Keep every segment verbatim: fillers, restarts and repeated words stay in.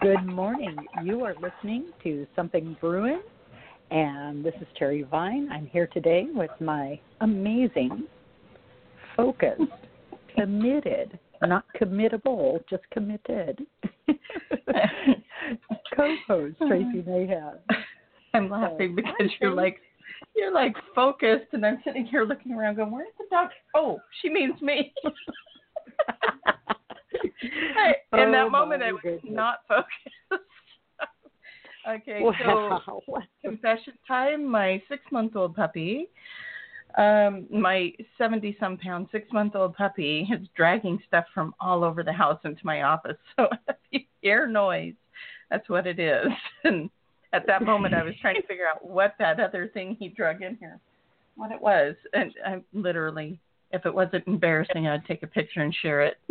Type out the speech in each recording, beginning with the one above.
Good morning. You are listening to Something Brewing, and this is Terry Vine. I'm here today with my amazing, focused, committed, not committable, just committed, co-host Tracy Mayhem. I'm laughing so, because you're like, you're like focused, and I'm sitting here looking around going, where's the dog? Oh, she means me. I, in oh, that moment, I was goodness. not focused. Okay, wow. So confession time. My six-month-old puppy, um, my seventy-some-pound six-month-old puppy is dragging stuff from all over the house into my office. So if you hear noise, that's what it is. And at that moment, I was trying to figure out what that other thing he drug in here, what it was. And I literally, if it wasn't embarrassing, I'd take a picture and share it.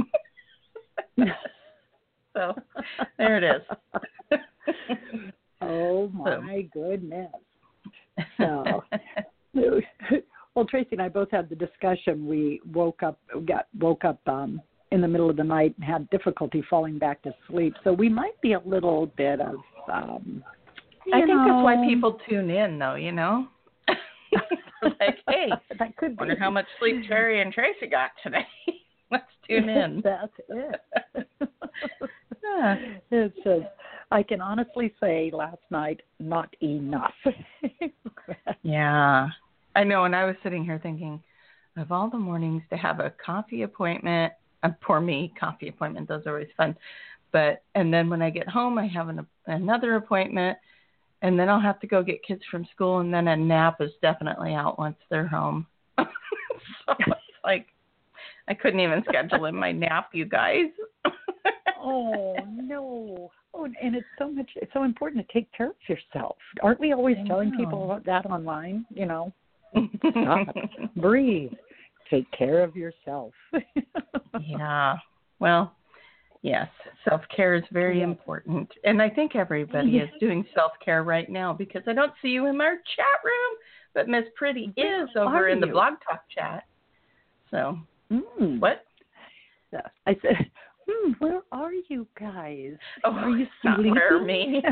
So there it is. Oh my so. goodness. So well, Tracy and I both had the discussion. We woke up got woke up um in the middle of the night and had difficulty falling back to sleep. So we might be a little bit of um I think know, that's why people tune in though, you know. Like, hey, that could wonder be. how much sleep Terry and Tracy got today. Let's tune in. That's it. Yeah. It's just, I can honestly say last night, not enough. Yeah. I know, and I was sitting here thinking, of all the mornings to have a coffee appointment, uh, for me, coffee appointment, those are always fun. But, and then when I get home, I have an, another appointment, and then I'll have to go get kids from school, and then a nap is definitely out once they're home. So it's like, I couldn't even schedule in my nap, you guys. Oh, no. Oh, and it's so much, it's so important to take care of yourself. Aren't we always I telling know. people about that online? You know, stop, breathe, take care of yourself. Yeah. Well, yes, self-care is very yeah. important. And I think everybody is doing self-care right now because I don't see you in our chat room, but Miss Pretty Where is over in the Blog Talk chat. So, mm. what? I said, hmm, where are you guys? Oh, are you not where me.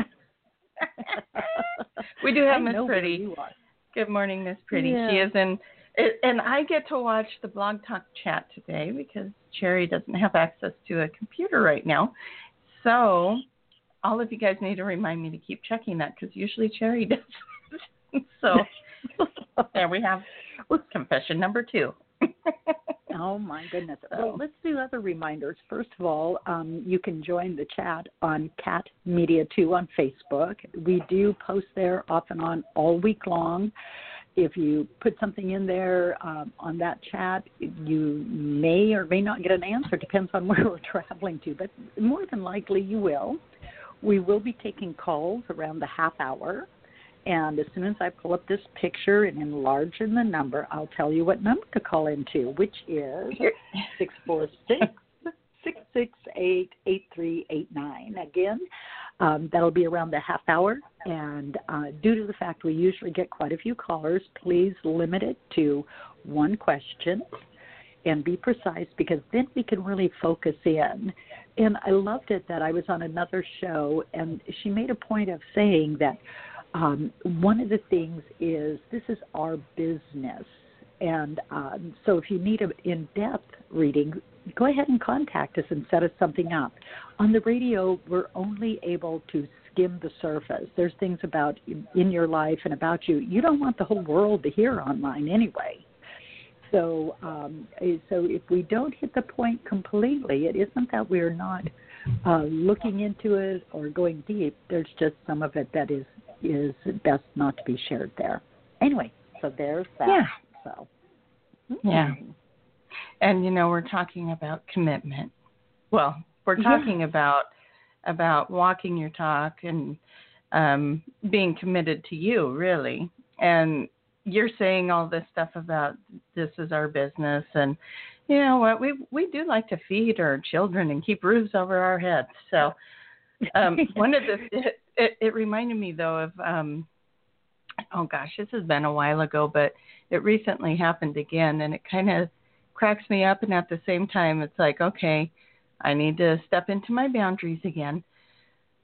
We do have Miss Pretty. Good morning, Miss Pretty. Yeah. She is in, and I get to watch the Blog Talk chat today because Cherry doesn't have access to a computer right now. So, all of you guys need to remind me to keep checking that because usually Cherry does. So, there we have confession number two. Oh, my goodness. Well, let's do other reminders. First of all, um, you can join the chat on Cat Media two on Facebook. We do post there off and on all week long. If you put something in there um, on that chat, you may or may not get an answer. Depends on where we're traveling to, but more than likely you will. We will be taking calls around the half hour. And as soon as I pull up this picture and enlarge in the number, I'll tell you what number to call into, which is six four six, six six eight, eight three eight nine. Again, um, that'll be around the half hour. And uh, due to the fact we usually get quite a few callers, please limit it to one question and be precise because then we can really focus in. And I loved it that I was on another show, and she made a point of saying that Um, one of the things is this is our business. And um, so if you need an in-depth reading, go ahead and contact us and set us something up. On the radio, we're only able to skim the surface. There's things about in your life and about you you don't want the whole world to hear online anyway. So, um, so if we don't hit the point completely, it isn't that we're not uh, looking into it or going deep. There's just some of it that is is best not to be shared there. Anyway, so there's that. Yeah. So. Yeah. And, you know, we're talking about commitment. Well, we're talking yeah. about about walking your talk and um, being committed to you, really. And you're saying all this stuff about this is our business. And, you know what, we we do like to feed our children and keep roofs over our heads. So um, one of the, it, it, it reminded me, though, of, um, oh, gosh, this has been a while ago, but it recently happened again. And it kind of cracks me up. And at the same time, it's like, okay, I need to step into my boundaries again.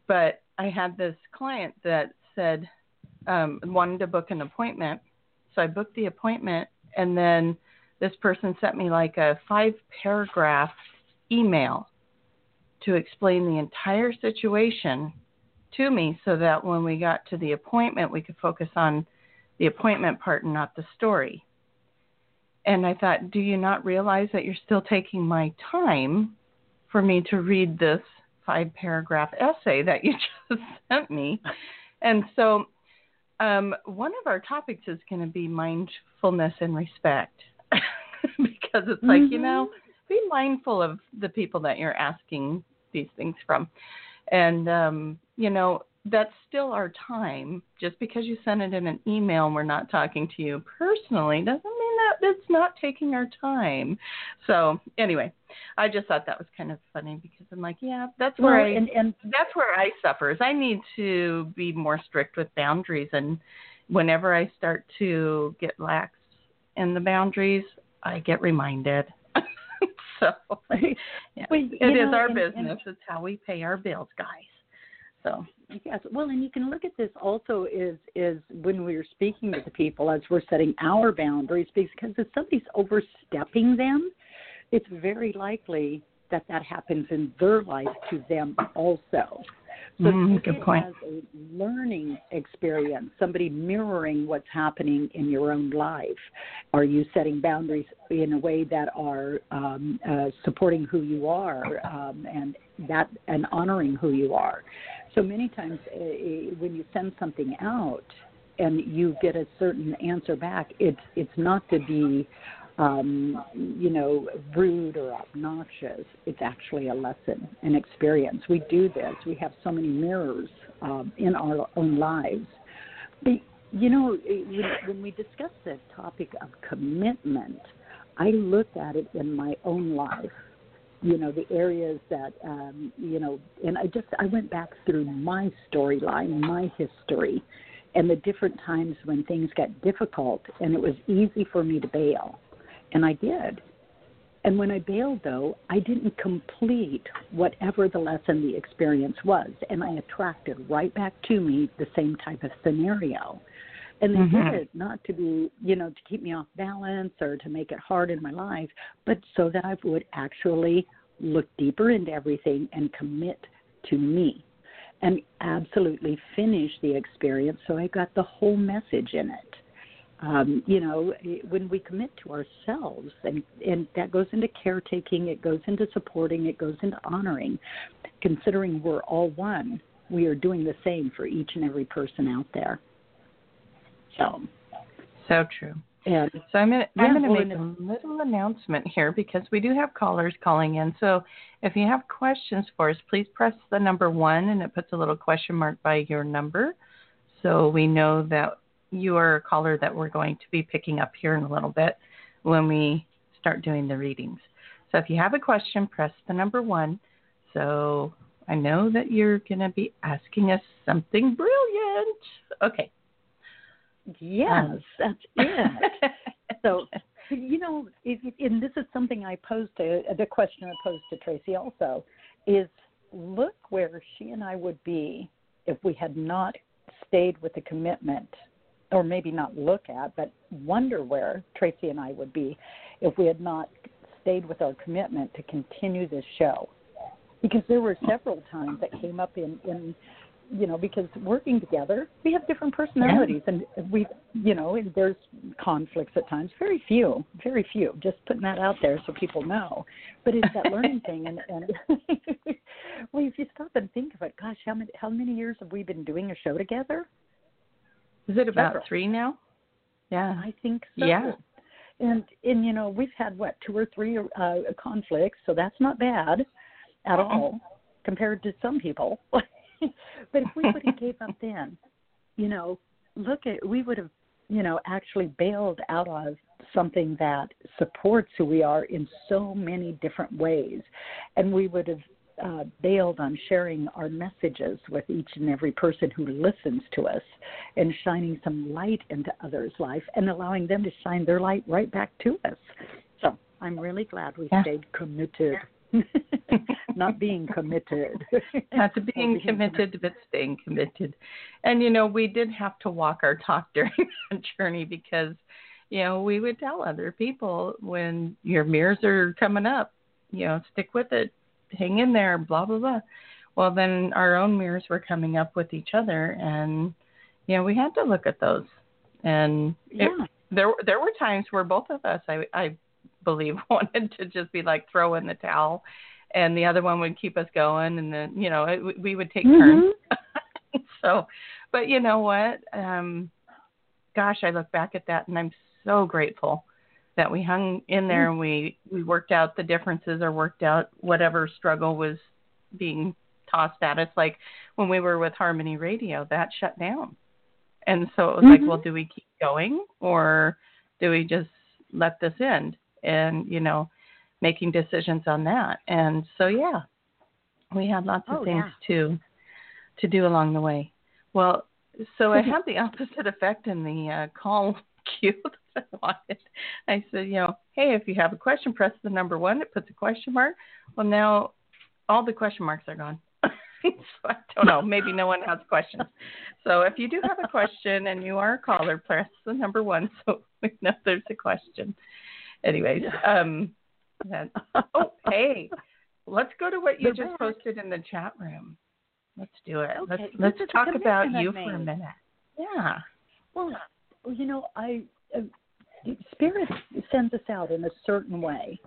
but I had this client that said um, wanted to book an appointment. So I booked the appointment, and then this person sent me like a five-paragraph email to explain the entire situation to me so that when we got to the appointment, we could focus on the appointment part and not the story. And I thought, do you not realize that you're still taking my time for me to read this five-paragraph essay that you just sent me? And so um, one of our topics is going to be mindfulness and respect because it's like, mm-hmm. you know, be mindful of the people that you're asking these things from. And, um, you know, that's still our time. Just because you send it in an email and we're not talking to you personally doesn't mean that it's not taking our time. So anyway, I just thought that was kind of funny because I'm like, yeah, that's where well, I and, and that's where I suffer is I need to be more strict with boundaries. And whenever I start to get lax in the boundaries, I get reminded. So yeah, well, it know, is our and, business. And, it's how we pay our bills, guys. So yes, well, and you can look at this also is is when we're speaking to the people as we're setting our boundaries, because if somebody's overstepping them, it's very likely that that happens in their life to them also. So mm, good point. As a learning experience, somebody mirroring what's happening in your own life. Are you setting boundaries in a way that are um, uh, supporting who you are um, and that and honoring who you are? So many times uh, when you send something out and you get a certain answer back, it's it's not to be Um, you know, rude or obnoxious. It's actually a lesson, an experience. We do this. We have so many mirrors um, in our own lives. But, you know, when, when we discuss the topic of commitment, I look at it in my own life. You know, the areas that, um, you know, and I just, I went back through my storyline, my history, and the different times when things got difficult, and it was easy for me to bail. And I did. And when I bailed, though, I didn't complete whatever the lesson, the experience was. And I attracted right back to me the same type of scenario. And they mm-hmm. did it not to be, you know, to keep me off balance or to make it hard in my life, but so that I would actually look deeper into everything and commit to me and absolutely finish the experience so I got the whole message in it. Um, you know, when we commit to ourselves, and, and that goes into caretaking, it goes into supporting, it goes into honoring, considering we're all one, we are doing the same for each and every person out there. So, so true. And, so I'm going to yeah, I'm going to well, make a little announcement here because we do have callers calling in. So if you have questions for us, please press the number one, and it puts a little question mark by your number, so we know that you are a caller that we're going to be picking up here in a little bit when we start doing the readings. So if you have a question, press the number one. So I know that you're going to be asking us something brilliant. Okay. Yes, um. that's it. So, you know, if, and this is something I posed to, the question I posed to Tracy also, is look where she and I would be if we had not stayed with the commitment, or maybe not look at, but wonder where Tracy and I would be if we had not stayed with our commitment to continue this show. Because there were several times that came up in, in you know, because working together, we have different personalities, yeah. and we, you know, and there's conflicts at times. Very few, very few. Just putting that out there so people know. But it's that learning thing, and, and well, if you stop and think of it, gosh, how many how many years have we been doing a show together? Is it about Several. three now? Yeah, I think so. Yeah, and and you know, we've had what two or three uh, conflicts, so that's not bad at all compared to some people. But if we would have gave up then, you know, look at, we would have, you know, actually bailed out of something that supports who we are in so many different ways. And we would have uh, bailed on sharing our messages with each and every person who listens to us and shining some light into others' life and allowing them to shine their light right back to us. So I'm really glad we yeah. stayed committed. not being committed. Not to being committed, but staying committed. And, you know, we did have to walk our talk during that journey because, you know, we would tell other people when your mirrors are coming up, you know, stick with it, hang in there, blah, blah, blah. Well, then our own mirrors were coming up with each other, and, you know, we had to look at those. And yeah. it, there there were times where both of us, I, I believe, wanted to just be like throw in the towel, and the other one would keep us going, and then, you know, it, we would take mm-hmm. turns. So, but you know what? Um, gosh, I look back at that, and I'm so grateful that we hung in there and we, we worked out the differences or worked out whatever struggle was being tossed at us. Like when we were with Harmony Radio, that shut down. And so it was mm-hmm. like, well, do we keep going or do we just let this end? And, you know, making decisions on that. And so, yeah, we had lots of oh, things yeah. to to do along the way. Well, so I had the opposite effect in the uh, call queue that I wanted. I said, you know, hey, if you have a question, press the number one. It puts a question mark. Well, now all the question marks are gone. So I don't know. Maybe no one has questions. So if you do have a question and you are a caller, press the number one so we know there's a question. Anyways, um, that, oh, hey, let's go to what you You're just back. posted in the chat room. Let's do it. Okay. Let's let's talk about you for a minute. Yeah. Well, you know, I uh, Spirit sends us out in a certain way,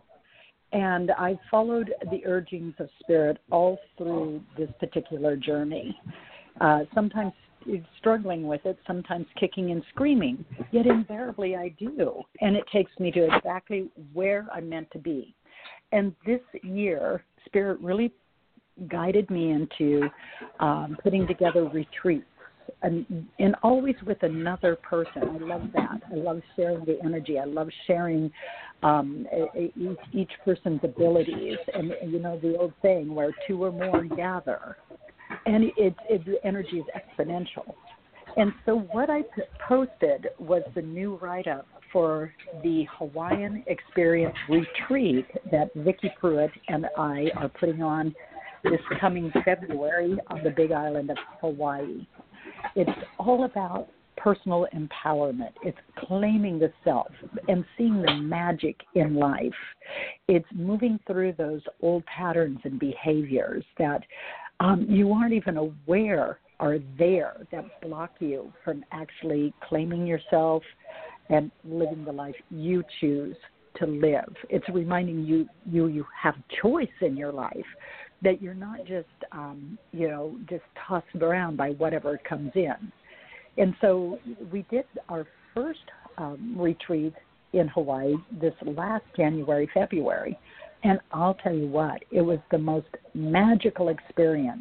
and I followed the urgings of Spirit all through this particular journey. Uh, sometimes struggling with it, sometimes kicking and screaming, yet invariably I do, and it takes me to exactly where I'm meant to be. And this year, Spirit really guided me into um, putting together retreats, and, and always with another person. I love that. I love sharing the energy. I love sharing um, each, each person's abilities. And, you know, the old saying, where two or more gather. And it, it, the energy is exponential. And so what I posted was the new write-up for the Hawaiian Experience Retreat that Vicki Pruitt and I are putting on this coming February on the Big Island of Hawaii. It's all about personal empowerment. It's claiming the self and seeing the magic in life. It's moving through those old patterns and behaviors that um, you aren't even aware are there, that block you from actually claiming yourself and living the life you choose to live. It's reminding you you, you have choice in your life, that you're not just, um, you know, just tossed around by whatever comes in. And so we did our first um, retreat in Hawaii this last January, February. And I'll tell you what, it was the most magical experience.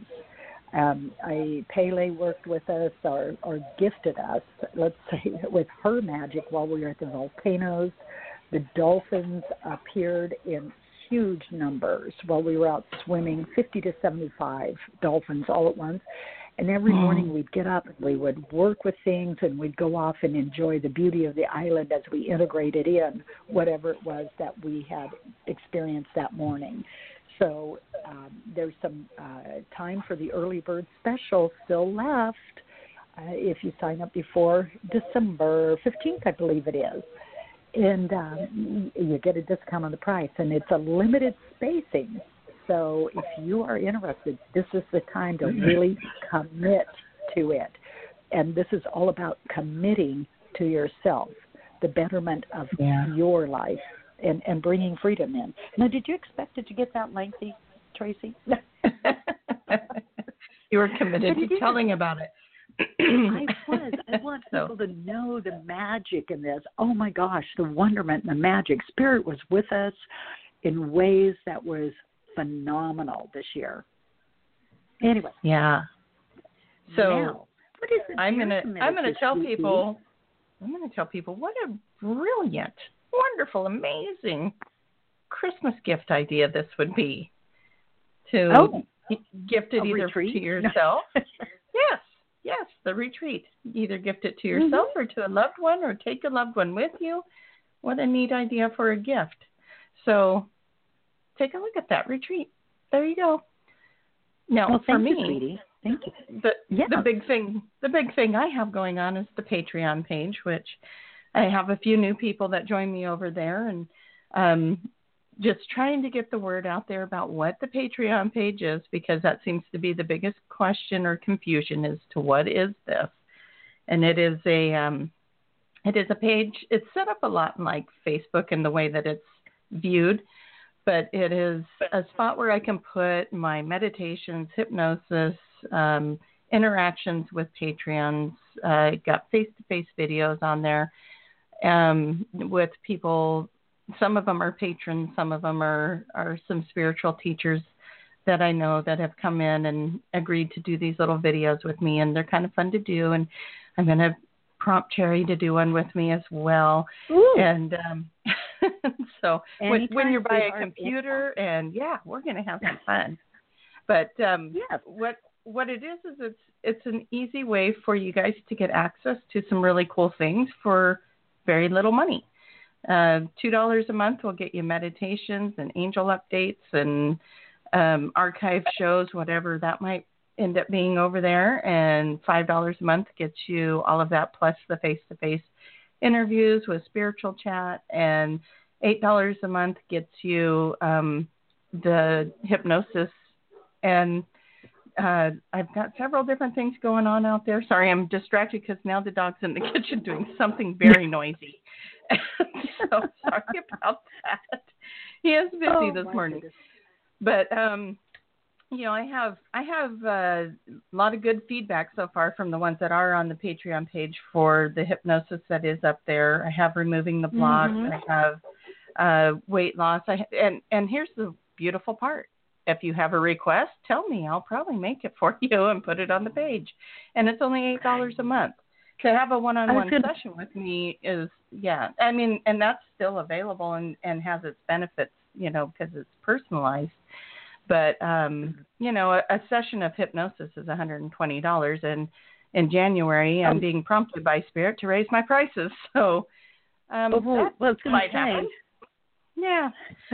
Um, I, Pele worked with us or, or gifted us, let's say, with her magic while we were at the volcanoes. The dolphins appeared in huge numbers while we were out swimming, fifty to seventy-five dolphins all at once. And every morning we'd get up and we would work with things and we'd go off and enjoy the beauty of the island as we integrated in whatever it was that we had experienced that morning. So um, there's some uh, time for the early bird special still left uh, if you sign up before December fifteenth, I believe it is. And um, you get a discount on the price, and it's a limited spacing. So if you are interested, this is the time to really commit to it. And this is all about committing to yourself, the betterment of yeah. your life, and, and bringing freedom in. Now, did you expect it to get that lengthy, Tracy? You were committed to telling about it. I was. I want people so. to know the magic in this. Oh, my gosh, the wonderment and the magic. Spirit was with us in ways that was phenomenal this year. Anyway. Yeah. So now, what is it I'm gonna I'm gonna tell people I'm gonna tell people what a brilliant, wonderful, amazing Christmas gift idea this would be. To oh, gift it either retreat? to yourself. Yes. Yes, the retreat. Either gift it to yourself mm-hmm. or to a loved one, or take a loved one with you. What a neat idea for a gift. So take a look at that retreat. there you go. Now, well, for me, you, sweetie. Thank you. The yeah. the big thing the big thing I have going on is the Patreon page, which I have a few new people that join me over there, and um, just trying to get the word out there about what the Patreon page is, because that seems to be the biggest question or confusion as to what is this. And it is a um, it is a page. It's set up a lot like Facebook in the way that it's viewed, but it is a spot where I can put my meditations, hypnosis, um, interactions with Patreons. I uh, got face-to-face videos on there um, with people. Some of them are patrons. Some of them are, are some spiritual teachers that I know that have come in and agreed to do these little videos with me, and they're kind of fun to do. And I'm going to prompt Cherry to do one with me as well. Ooh. And um, so with, when you're by a computer, anytime. and yeah, we're going to have some fun. But um, yes. what what it is is it's it's an easy way for you guys to get access to some really cool things for very little money. Uh, two dollars a month will get you meditations and angel updates and um, archive shows, whatever that might end up being over there. And five dollars a month gets you all of that, plus the face-to-face interviews with Spiritual Chat. And eight dollars a month gets you um, the hypnosis. And uh, I've got several different things going on out there. Sorry, I'm distracted because now the dog's in the kitchen doing something very noisy. So sorry about that. He is busy oh, this morning. Goodness. But um, you know, I have I have uh, a lot of good feedback so far from the ones that are on the Patreon page for the hypnosis that is up there. I have removing the blocks. Mm-hmm. I have uh, weight loss. I and and here's the beautiful part. If you have a request, tell me. I'll probably make it for you and put it on the page. And it's only eight dollars a month. To have a one-on-one gonna... session with me is, yeah, I mean, and that's still available and, and has its benefits, you know, because it's personalized. But, um, you know, a, a session of hypnosis is one hundred twenty dollars. And in January, I'm being prompted by Spirit to raise my prices. So um, oh, well, well, it's might say. happen. Yeah.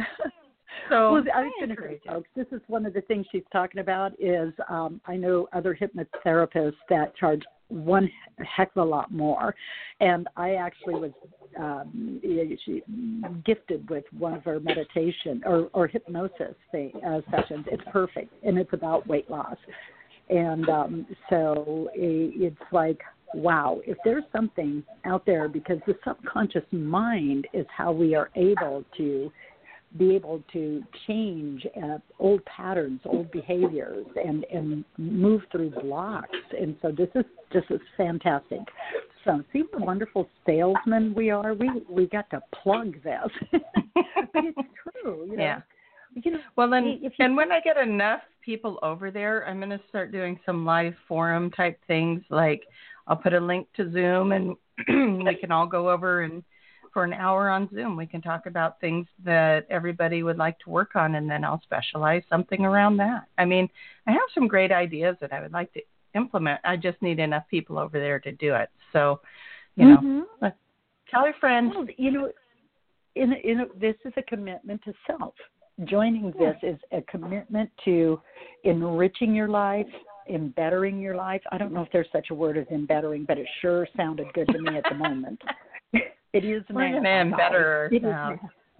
So well, I was going to say, folks, this is one of the things she's talking about is um, I know other hypnotherapists that charge one heck of a lot more. And I actually was um, she, gifted with one of her meditation or, or hypnosis thing, uh, sessions. It's perfect, and it's about weight loss. And um, so it's like, wow, if there's something out there, because the subconscious mind is how we are able to be able to change uh, old patterns, old behaviors, and, and move through blocks. And so this is this is fantastic. So see what wonderful salesmen we are. We we got to plug this. But it's true. You know? Yeah. You know, well, then, if you, and when I get enough people over there, I'm going to start doing some live forum type things. Like I'll put a link to Zoom, and we can all go over and for an hour on Zoom, we can talk about things that everybody would like to work on, and then I'll specialize something around that. I mean, I have some great ideas that I would like to implement. I just need enough people over there to do it. So, you know, mm-hmm. tell your friends. Well, you know, in, in, this is a commitment to self. Joining this is a commitment to enriching your life, embettering your life. I don't know if there's such a word as embettering, but it sure sounded good to me at the moment. It is We're now. We're going to embetter now.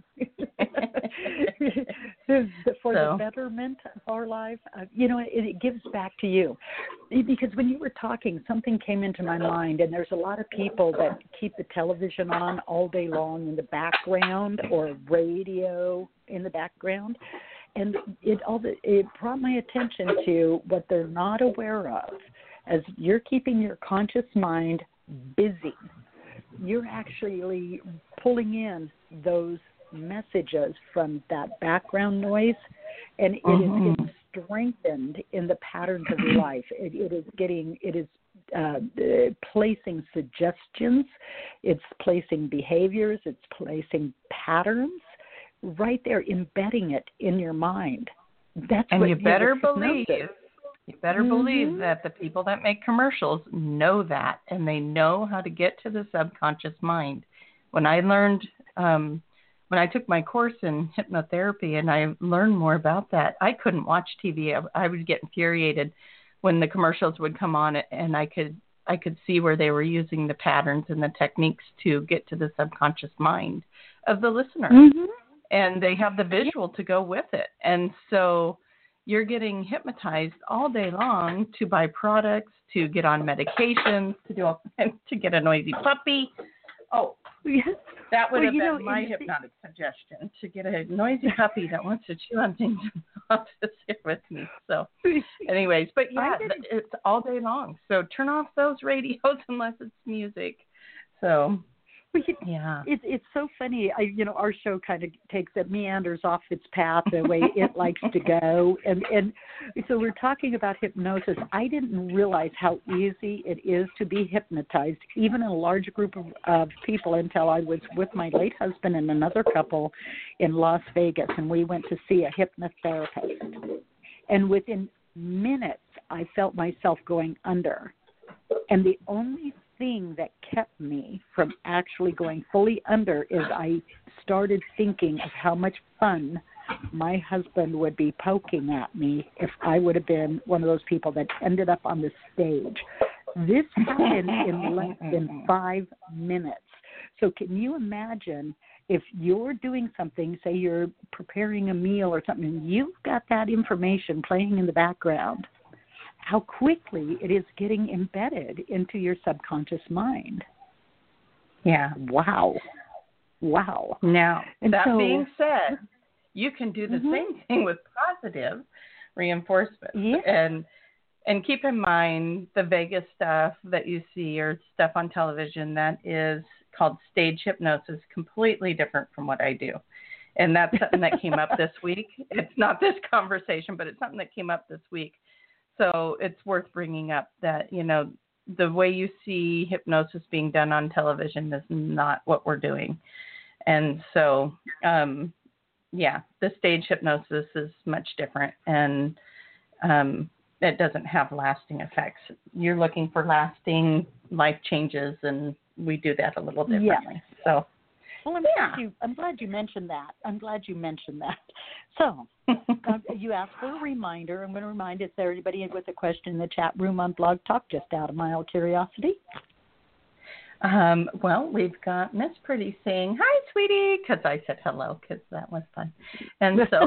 For so. the betterment of our life, uh, you know, it, it gives back to you. Because when you were talking, something came into my mind, and there's a lot of people that keep the television on all day long in the background or radio in the background. And it, all the, it brought my attention to what they're not aware of. As you're keeping your conscious mind busy, you're actually pulling in those messages from that background noise, and it mm-hmm. is getting strengthened in the patterns of your life. It, it is getting, it is uh, placing suggestions, it's placing behaviors, it's placing patterns right there, embedding it in your mind. That's and what you better hypnosis. believe. You better mm-hmm. believe that the people that make commercials know that, and they know how to get to the subconscious mind. When I learned, um, when I took my course in hypnotherapy and I learned more about that, I couldn't watch T V. I, I would get infuriated when the commercials would come on and I could I could see where they were using the patterns and the techniques to get to the subconscious mind of the listener. Mm-hmm. And they have the visual to go with it. And so you're getting hypnotized all day long to buy products, to get on medications, to do all, to get a noisy puppy. Oh, yes. That would well, have been know, my hypnotic the... suggestion, to get a noisy puppy that wants to chew on things and wants to sit with me. So anyways, but yeah, it's all day long. So turn off those radios unless it's music. So yeah, it's it's so funny. I you know our show kind of takes it meanders off its path the way it likes to go, and and so we're talking about hypnosis. I didn't realize how easy it is to be hypnotized, even in a large group of, of people, until I was with my late husband and another couple in Las Vegas, and we went to see a hypnotherapist, and within minutes I felt myself going under, and the only thing that kept me from actually going fully under is I started thinking of how much fun my husband would be poking at me if I would have been one of those people that ended up on the stage. This happened in less than five minutes. So can you imagine if you're doing something, say you're preparing a meal or something, you've got that information playing in the background, how quickly it is getting embedded into your subconscious mind. Yeah. Wow. Wow. Now, and that so, being said, you can do the mm-hmm. same thing with positive reinforcement. Yeah. And and keep in mind the Vegas stuff that you see or stuff on television that is called stage hypnosis, completely different from what I do. And that's something that came up this week. It's not this conversation, but it's something that came up this week. So it's worth bringing up that, you know, the way you see hypnosis being done on television is not what we're doing. And so, um, yeah, the stage hypnosis is much different, and um, it doesn't have lasting effects. You're looking for lasting life changes, and we do that a little differently. Yeah. So. Well, I'm, yeah. glad you, I'm glad you mentioned that. I'm glad you mentioned that. So, uh, you asked for a reminder. I'm going to remind if there's anybody with a question in the chat room on Blog Talk, just out of my old curiosity. Um, well, we've got Miss Pretty saying, hi, sweetie, because I said hello, because that was fun. And so,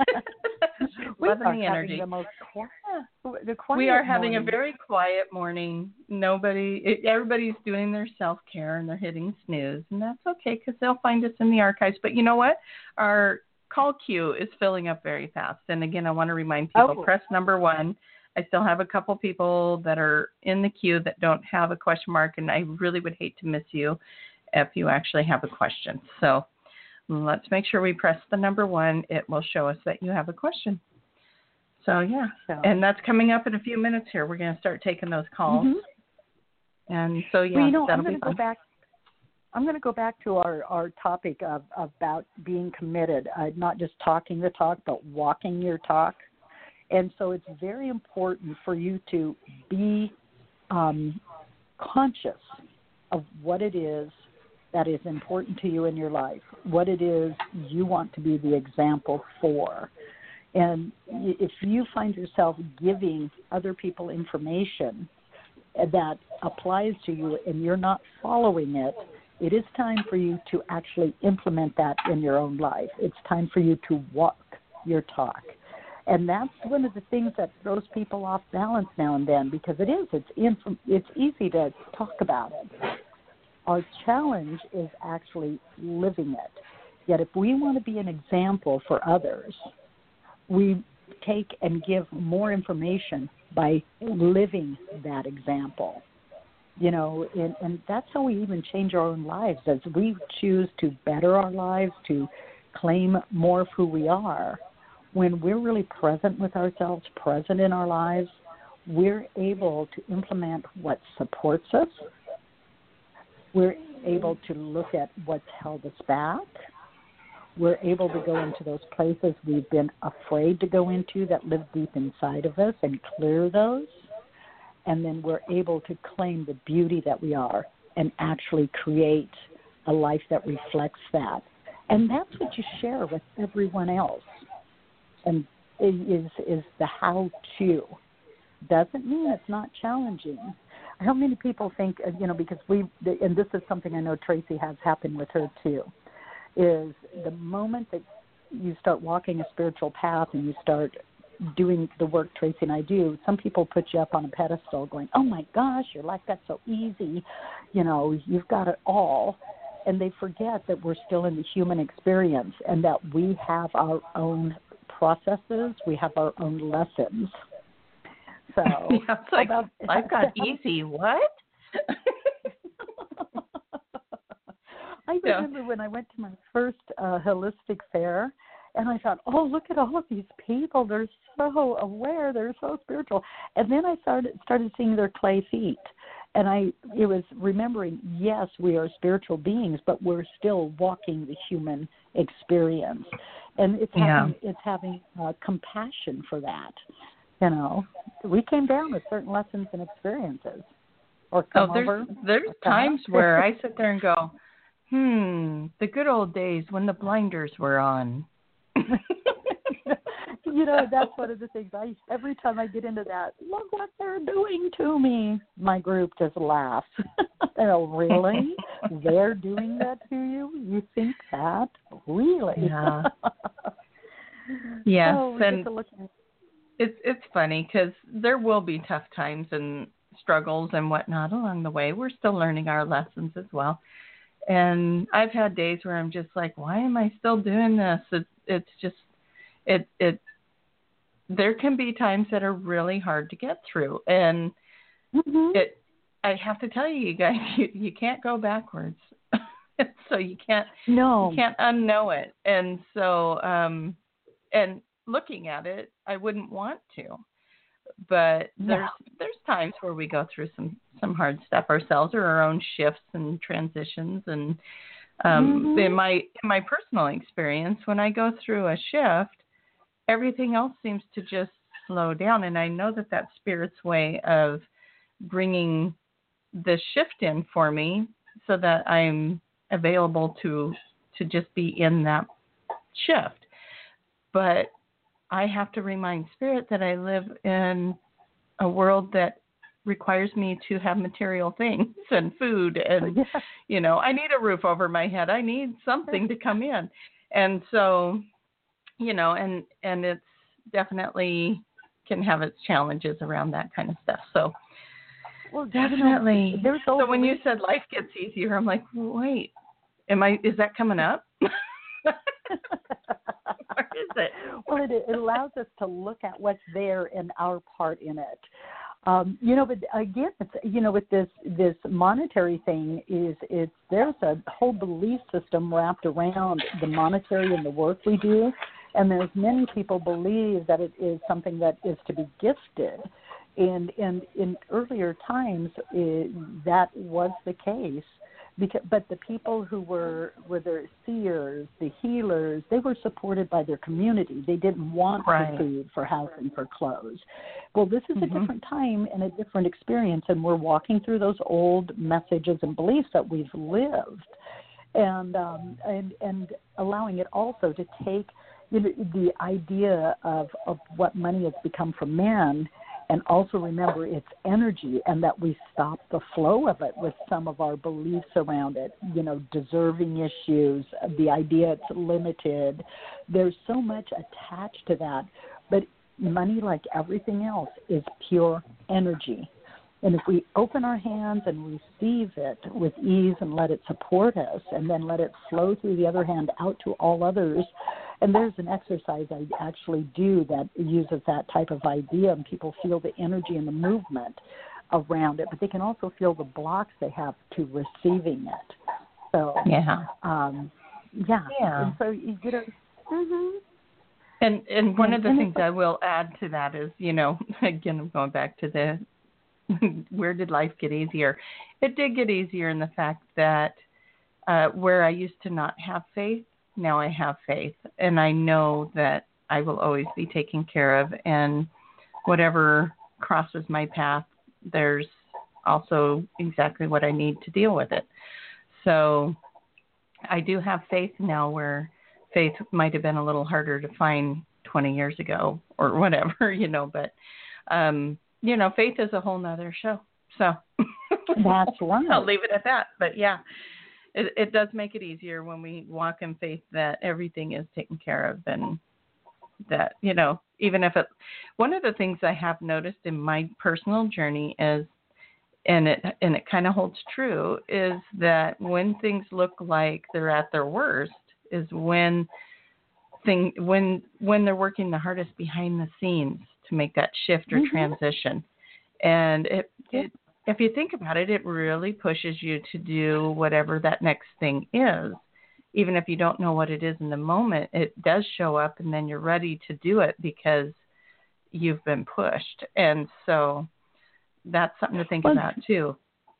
we loving are the energy. Having the most quiet, the quiet we are having morning. a very quiet morning. Nobody, it, everybody's doing their self-care, and they're hitting snooze, and that's okay, because they'll find us in the archives. But you know what? Our call queue is filling up very fast. And again, I want to remind people, oh. press number one. I still have a couple people that are in the queue that don't have a question mark, and I really would hate to miss you if you actually have a question. So let's make sure we press the number one. It will show us that you have a question. So, yeah, so. And that's coming up in a few minutes here. We're going to start taking those calls. Mm-hmm. And so, yeah, well, you know, that'll I'm be going to fun. go back. I'm going to go back to our, our topic of about being committed, uh, not just talking the talk, but walking your talk. And so it's very important for you to be um, conscious of what it is that is important to you in your life, what it is you want to be the example for. And if you find yourself giving other people information that applies to you and you're not following it, it is time for you to actually implement that in your own life. It's time for you to walk your talk. And that's one of the things that throws people off balance now and then, because it is. It's inf- it's easy to talk about it. Our challenge is actually living it. Yet if we want to be an example for others, we take and give more information by living that example. You know, and, and that's how we even change our own lives, as we choose to better our lives, to claim more of who we are. When we're really present with ourselves, present in our lives, we're able to implement what supports us. We're able to look at what's held us back. We're able to go into those places we've been afraid to go into that live deep inside of us and clear those. And then we're able to claim the beauty that we are and actually create a life that reflects that. And that's what you share with everyone else. And it is is the how-to. Doesn't mean it's not challenging. How many people think, you know, because we, and this is something I know Tracy has happened with her too, is the moment that you start walking a spiritual path and you start doing the work Tracy and I do, some people put you up on a pedestal going, oh my gosh, your life got so easy, you know, you've got it all. And they forget that we're still in the human experience and that we have our own processes, we have our own lessons. So yeah, it's like, about, life got easy. What? I remember yeah. when I went to my first uh, holistic fair, and I thought, oh, look at all of these people. They're so aware. They're so spiritual. And then I started started seeing their clay feet. And I it was remembering, yes, we are spiritual beings, but we're still walking the human experience. And it's yeah. having, it's having uh, compassion for that. You know, we came down with certain lessons and experiences. Or come oh, there's, over. There's times where I sit there and go, hmm, the good old days when the blinders were on. You know, that's one of the things. I every time I get into that, look what they're doing to me. My group just laughs. They go, really? They're doing that to you? You think that? Really? Yeah. Yes, so and it's it's funny because there will be tough times and struggles and whatnot along the way. We're still learning our lessons as well. And I've had days where I'm just like, why am I still doing this? It, it's just, it, it, there can be times that are really hard to get through. And mm-hmm. it, I have to tell you, you guys, you, you can't go backwards. So you can't, no. you can't unknow it. And so, um, and looking at it, I wouldn't want to. But there's no. there's times where we go through some, some hard stuff ourselves or our own shifts and transitions. And um, mm-hmm. in my in my personal experience, when I go through a shift, everything else seems to just slow down. And I know that that's Spirit's way of bringing the shift in for me so that I'm available to to just be in that shift. But I have to remind Spirit that I live in a world that requires me to have material things and food and, yeah. you know, I need a roof over my head. I need something to come in. And so, you know, and, and it's definitely can have its challenges around that kind of stuff. So well, definitely. You know, so when you said life gets easier, I'm like, wait, am I, is that coming up? Where is it? Well, it, it allows us to look at what's there and our part in it. Um, you know, but again, it's, you know, with this this monetary thing, is it's there's a whole belief system wrapped around the monetary and the work we do, and there's many people believe that it is something that is to be gifted, and and in earlier times it, that was the case. Because, but the people who were were the seers, the healers, they were supported by their community. They didn't want right. the food for housing, for clothes. Well, this is mm-hmm. a different time and a different experience, and we're walking through those old messages and beliefs that we've lived, and um, and and allowing it also to take, you know, the idea of of what money has become for men. And also remember its energy and that we stop the flow of it with some of our beliefs around it, you know, deserving issues, the idea it's limited. There's so much attached to that. But money, like everything else, is pure energy. And if we open our hands and receive it with ease and let it support us and then let it flow through the other hand out to all others. And there's an exercise I actually do that uses that type of idea, and people feel the energy and the movement around it, but they can also feel the blocks they have to receiving it. So, yeah. Um, yeah. yeah. And so, you know, mm-hmm. And and one and, of the things I will add to that is, you know, again, I'm going back to the where did life get easier? It did get easier in the fact that uh, where I used to not have faith, now I have faith, and I know that I will always be taken care of, and whatever crosses my path, there's also exactly what I need to deal with it. So I do have faith now where faith might have been a little harder to find twenty years ago or whatever, you know, but, um, you know, faith is a whole nother show. So that's right. I'll leave it at that. But yeah, it, it does make it easier when we walk in faith that everything is taken care of, and that, you know, even if it, one of the things I have noticed in my personal journey is, and it, and it kind of holds true, is that when things look like they're at their worst is when thing, when, when they're working the hardest behind the scenes to make that shift or mm-hmm. transition. And it, it, if you think about it, it really pushes you to do whatever that next thing is. Even if you don't know what it is in the moment, it does show up, and then you're ready to do it because you've been pushed. And so that's something to think well, about too.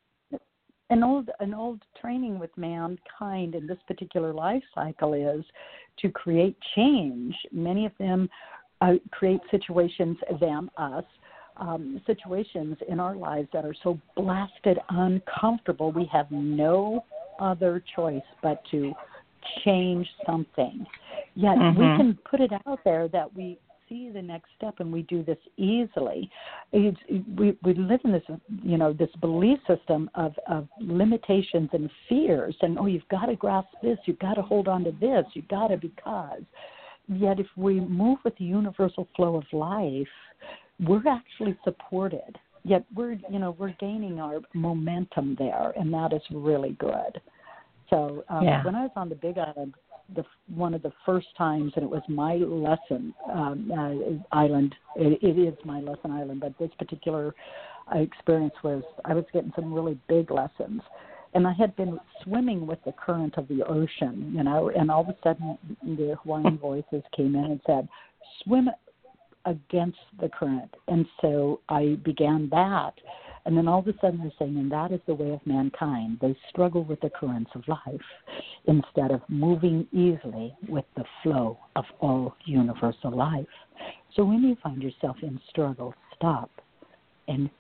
An old, an old training with mankind in this particular life cycle is to create change. Many of them uh, create situations, them, us, um, situations in our lives that are so blasted uncomfortable, we have no other choice but to change something. Yet mm-hmm. we can put it out there that we see the next step, and we do this easily. It's, we we live in this, you know, this belief system of, of limitations and fears, and oh, you've got to grasp this, you've got to hold on to this, you've got to because. Yet if we move with the universal flow of life, we're actually supported. Yet we're, you know, we're gaining our momentum there, and that is really good. So um, yeah. when I was on the Big Island, the one of the first times, and it was my lesson um, uh, island. It, it is my lesson island, but this particular uh, experience was I was getting some really big lessons, and I had been swimming with the current of the ocean, you know, and all of a sudden the Hawaiian voices came in and said, "Swim against the current," and so I began that. And then all of a sudden they're saying, and that is the way of mankind. They struggle with the currents of life instead of moving easily with the flow of all universal life. So when you find yourself in struggle, stop and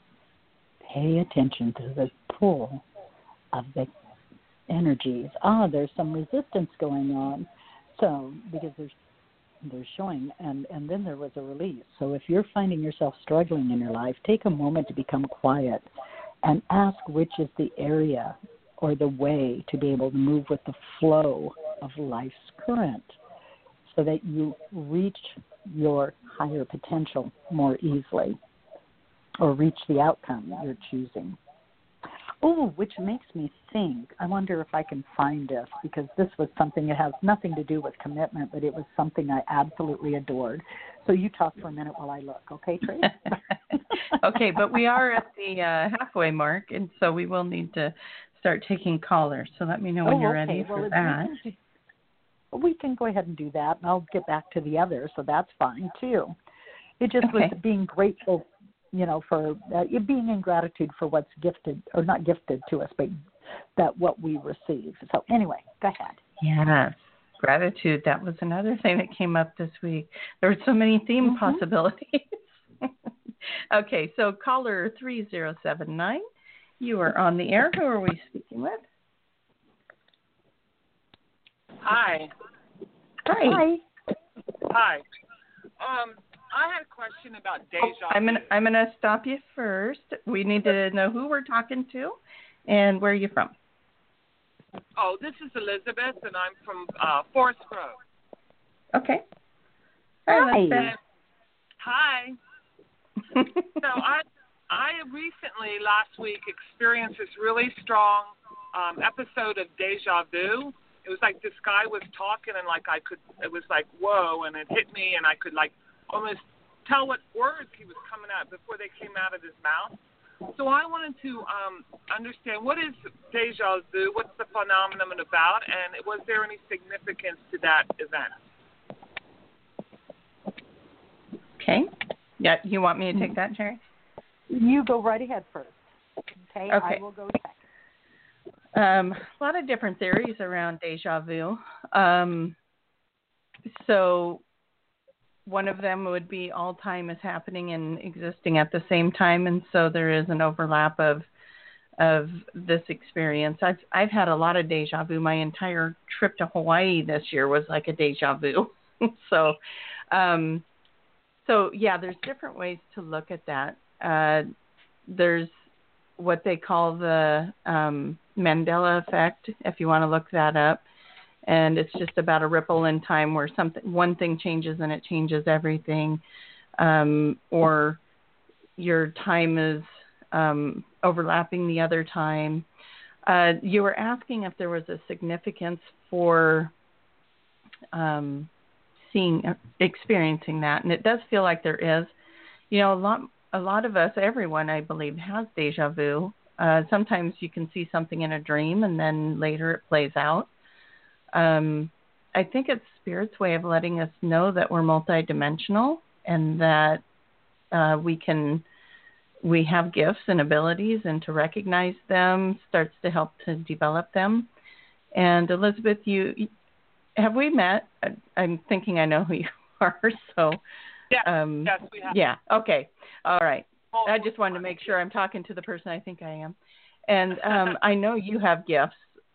pay attention to the pull of the energies. Ah, there's some resistance going on. So because there's they're showing, and, and then there was a release. So if you're finding yourself struggling in your life, take a moment to become quiet and ask which is the area or the way to be able to move with the flow of life's current so that you reach your higher potential more easily or reach the outcome you're choosing. Oh, which makes me think, I wonder if I can find this, because this was something that has nothing to do with commitment, but it was something I absolutely adored. So you talk for a minute while I look, okay, Trace? Okay, but we are at the uh, halfway mark, and so we will need to start taking callers. So let me know when oh, you're okay. ready for well, that. We can, we can go ahead and do that, and I'll get back to the other, so that's fine, too. It just okay. was being grateful, you know, for uh, being in gratitude for what's gifted, or not gifted to us, but that what we receive. So anyway, go ahead. Yes, gratitude. That was another thing that came up this week. There were so many theme mm-hmm. possibilities. Okay, so caller three zero seven nine, you are on the air. Who are we speaking with? Hi. Hi. Hi. Um, I had a question about deja vu. Oh, I'm gonna I'm gonna stop you first. We need to know who we're talking to, and where are you from? Oh, this is Elizabeth, and I'm from uh, Forest Grove. Okay. Hi. Hi. Hi. So I I recently last week experienced this really strong um, episode of deja vu. It was like this guy was talking, and like I could, it was like whoa, and it hit me, and I could like almost tell what words he was coming out before they came out of his mouth. So I wanted to um, understand, what is deja vu? What's the phenomenon about? And was there any significance to that event? Okay. Yeah, you want me to take that, Jerry? You go right ahead first. Okay, okay. I will go next. Um, a lot of different theories around deja vu. Um, so one of them would be all time is happening and existing at the same time, and so there is an overlap of of this experience. I've I've had a lot of deja vu. My entire trip to Hawaii this year was like a deja vu. so, um, so yeah, there's different ways to look at that. Uh, there's what they call the um, Mandela effect, if you want to look that up, and it's just about a ripple in time where something one thing changes and it changes everything, um, or your time is um, overlapping the other time. Uh, you were asking if there was a significance for um, seeing, experiencing that, and it does feel like there is. You know, a lot, a lot of us, everyone, I believe, has deja vu. Uh, sometimes you can see something in a dream, and then later it plays out. Um, I think it's Spirit's way of letting us know that we're multidimensional and that uh, we can. We have gifts and abilities, and to recognize them starts to help to develop them. And Elizabeth, you have we met? I'm thinking I know who you are. So, yeah, um, yes, we have. Yeah. Okay. All right. Well, I just wanted to make sure I'm talking to the person I think I am. And um, I know you have gifts.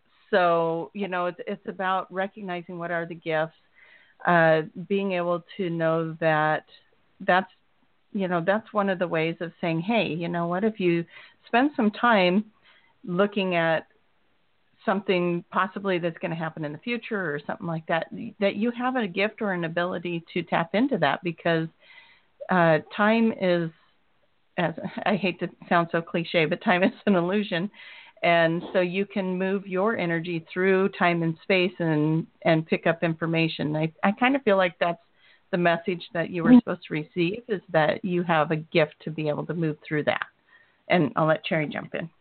So, you know, it's, it's about recognizing what are the gifts, uh, being able to know that that's, you know, that's one of the ways of saying, hey, you know what, if you spend some time looking at something possibly that's going to happen in the future or something like that, that you have a gift or an ability to tap into that, because uh, time is, as I hate to sound so cliche, but time is an illusion. And so you can move your energy through time and space and, and pick up information. I, I kind of feel like that's the message that you were supposed to receive, is that you have a gift to be able to move through that. And I'll let Cherry jump in.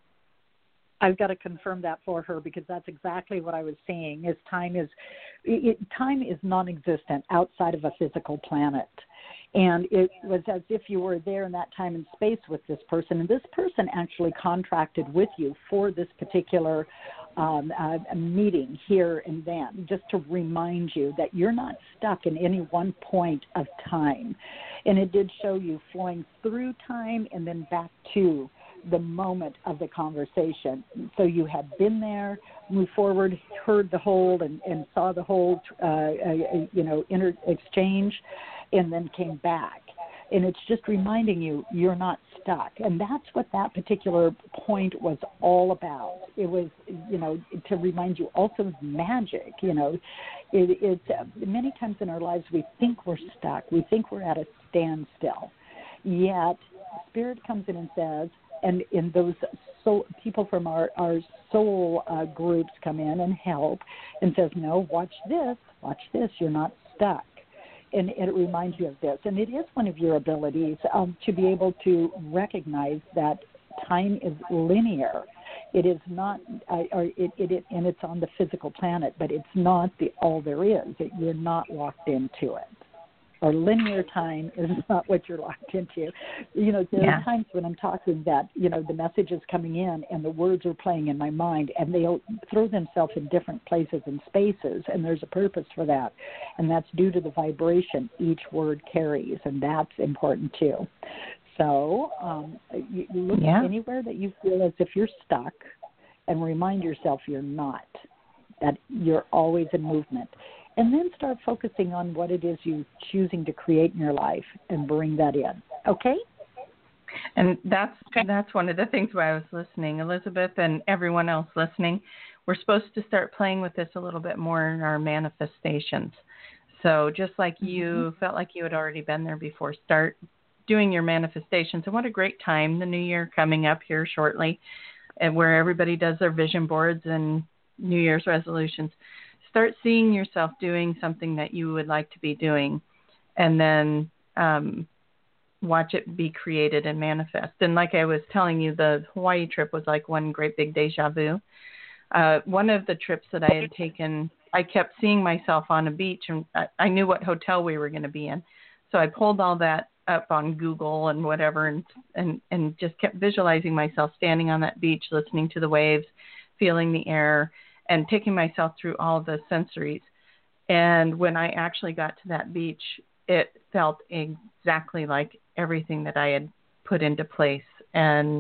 I've got to confirm that for her, because that's exactly what I was saying. Is time is it, time is non-existent outside of a physical planet, and it was as if you were there in that time and space with this person, and this person actually contracted with you for this particular um, uh, meeting here and then, just to remind you that you're not stuck in any one point of time. And it did show you flowing through time and then back to the moment of the conversation. So you had been there, moved forward, heard the whole and, and saw the whole, uh, uh, you know, inter- exchange, and then came back. And it's just reminding you you're not stuck. And that's what that particular point was all about. It was, you know, to remind you also of magic. You know, it, it's uh, many times in our lives we think we're stuck. We think we're at a standstill. Yet Spirit comes in and says, and in those soul, people from our, our soul uh, groups come in and help and says, no, watch this, watch this, you're not stuck. And, and it reminds you of this. And it is one of your abilities um, to be able to recognize that time is linear. It is not, uh, or it, it, it, and it's on the physical planet, but it's not the all there is. It, you're not locked into it. Or linear time is not what you're locked into. You know, there yeah. are times when I'm talking that, you know, the message is coming in and the words are playing in my mind, and they'll throw themselves in different places and spaces, and there's a purpose for that. And that's due to the vibration each word carries, and that's important too. So um, you, you look yeah. anywhere that you feel as if you're stuck, and remind yourself you're not, that you're always in movement. And then start focusing on what it is you're choosing to create in your life and bring that in. Okay? And that's that's one of the things where I was listening. Elizabeth and everyone else listening, we're supposed to start playing with this a little bit more in our manifestations. So just like you mm-hmm. felt like you had already been there before, start doing your manifestations. And what a great time, the new year coming up here shortly, and where everybody does their vision boards and New Year's resolutions. Start seeing yourself doing something that you would like to be doing, and then um, watch it be created and manifest. And like I was telling you, the Hawaii trip was like one great big deja vu. Uh, one of the trips that I had taken, I kept seeing myself on a beach, and I, I knew what hotel we were going to be in. So I pulled all that up on Google and whatever, and, and, and just kept visualizing myself standing on that beach, listening to the waves, feeling the air, and taking myself through all the sensories. And when I actually got to that beach, it felt exactly like everything that I had put into place. And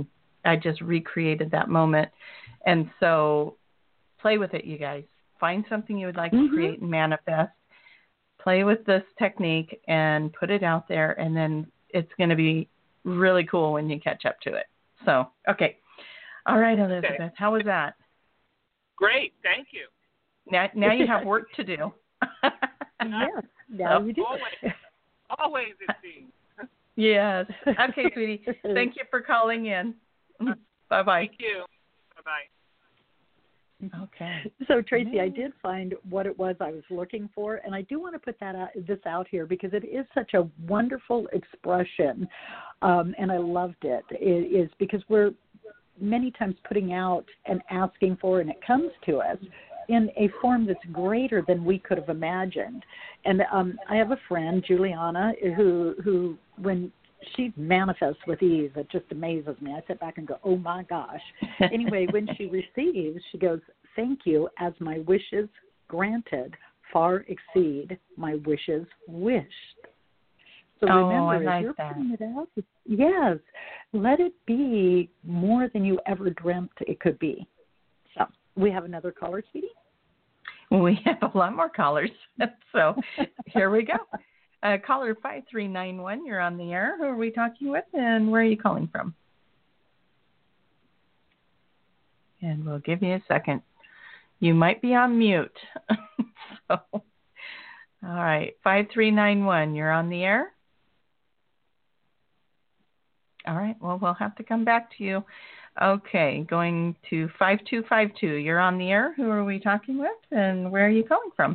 I just recreated that moment. And so play with it, you guys. Find something you would like mm-hmm. to create and manifest. Play with this technique and put it out there, and then it's going to be really cool when you catch up to it. So, okay. All right, Elizabeth, okay. How was that? Great, thank you. Now, now you have work to do. Yes, now so. You do. Always, always it seems. Yes. Okay, sweetie. Thank you for calling in. Bye-bye. Thank you. Bye-bye. Okay. So, Tracy, I did find what it was I was looking for, and I do want to put that out, this out here because it is such a wonderful expression, um, and I loved it. It is because we're many times putting out and asking for, and it comes to us in a form that's greater than we could have imagined. And um, I have a friend, Juliana, who who when she manifests with ease, it just amazes me. I sit back and go, oh, my gosh. Anyway, when she receives, she goes, thank you, as my wishes granted far exceed my wishes wished. So oh, remember, I as like you're that. putting it out, yes, let it be more than you ever dreamt it could be. So we have another caller, Sweetie? We have a lot more callers. So here we go. Uh, caller five three nine one, you're on the air. Who are we talking with, and where are you calling from? And we'll give you a second. You might be on mute. So, all right, five three nine one, you're on the air. All right, well, we'll have to come back to you. Okay, going to five two five two, you're on the air. Who are we talking with, and where are you calling from?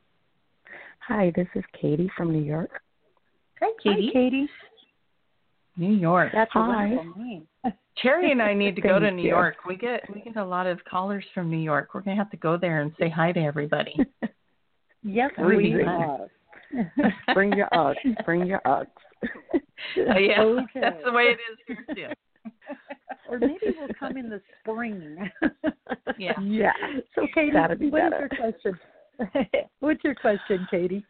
Hi, this is Katie from New York. Hi, Katie. Hi, Katie. New York. That's a Hi. wonderful name. Cherry and I need to go to New you. York. We get we get a lot of callers from New York. We're gonna have to go there and say hi to everybody. Yes, Bring we it. are. Bring your Uggs. Bring your Uggs. Uh, yeah, Okay. that's the way it is here too. Or maybe we'll come in the spring. Yeah. Yeah. So, Katie, That'd be what is better. your question? What's your question, Katie?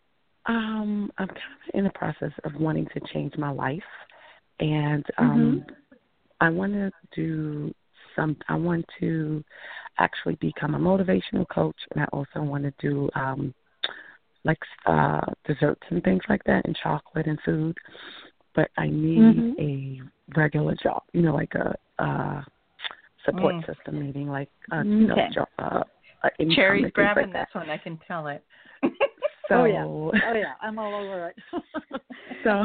Um, I'm kind of in the process of wanting to change my life, and um, mm-hmm. I want to do some. I want to actually become a motivational coach, and I also want to do um, like uh, desserts and things like that, and chocolate and food. But I need mm-hmm. a regular job, you know, like a, a support mm. system meeting, like uh, okay. you know, job. Uh, Cherry's grabbing like this one. I can tell it. So, oh yeah, oh yeah, I'm all over it. so,